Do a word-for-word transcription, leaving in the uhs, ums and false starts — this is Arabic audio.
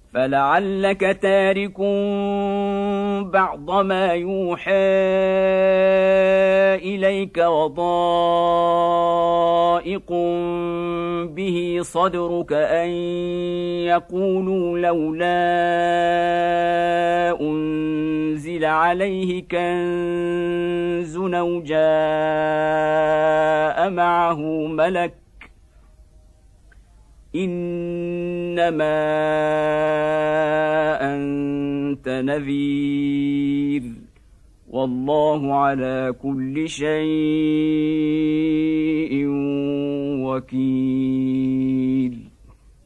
فلعلك تارك بعض ما يوحى إليك وضائق به صدرك أن يقولوا لولا أنزل عليه كنز أو جاء معه ملك إنما أنت نذير والله على كل شيء وكيل.